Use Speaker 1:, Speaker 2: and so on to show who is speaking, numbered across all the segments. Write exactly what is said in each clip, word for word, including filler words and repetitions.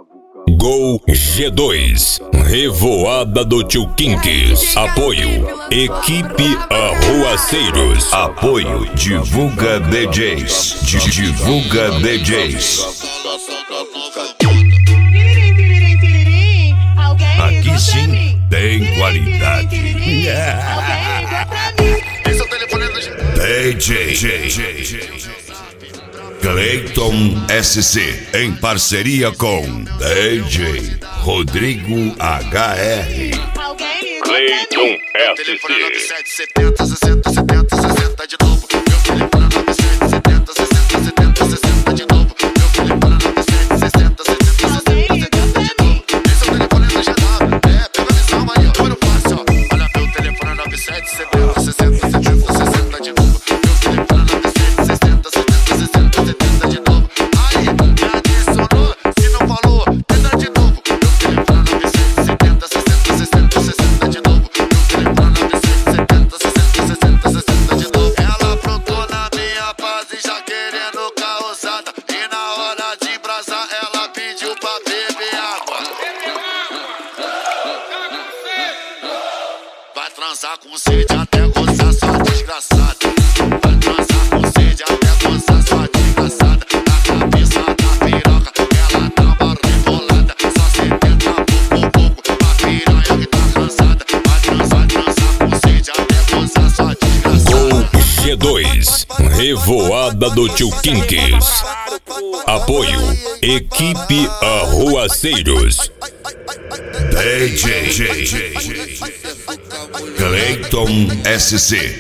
Speaker 1: Gol G dois, Revoada do Tio Kinks. Apoio, Equipe Arruaceiros.
Speaker 2: Apoio, Divulga D Js. Divulga D Js. Aqui sim tem qualidade. D J Cleiton S C, em parceria com D J Rodrigo H R.
Speaker 1: Cleiton S C.
Speaker 3: Vai transar com sede até gozar sua desgraçada. Vai transar com sede até gozar sua desgraçada. Na cabeça da piroca, ela dá uma rebolada. Só setenta pouco, pouco, pra piranha que tá cansada. Vai transar, transar com sede até gozar sua desgraçada.
Speaker 1: Gol G dois, Revoada do Tio Kinks. Apoio, Equipe Arruaceiros.
Speaker 2: D J Cleiton S C.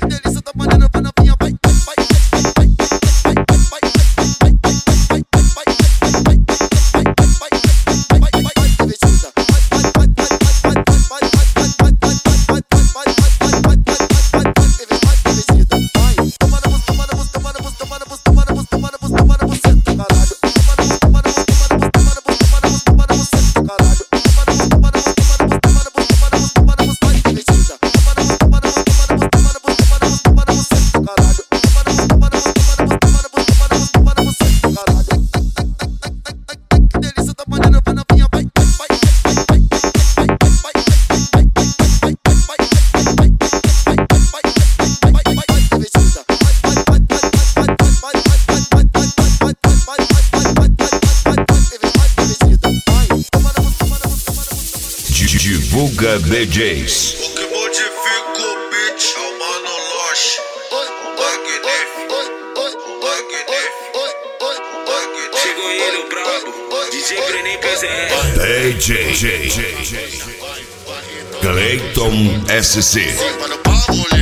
Speaker 2: Divulga D Js.
Speaker 4: O que modifica o beat é o Mano Loche. O Magnífico, o Magnífico, o Magnífico. Chegou ele, o brabo, D J Brenem P Z R.
Speaker 2: D J Cleiton S C.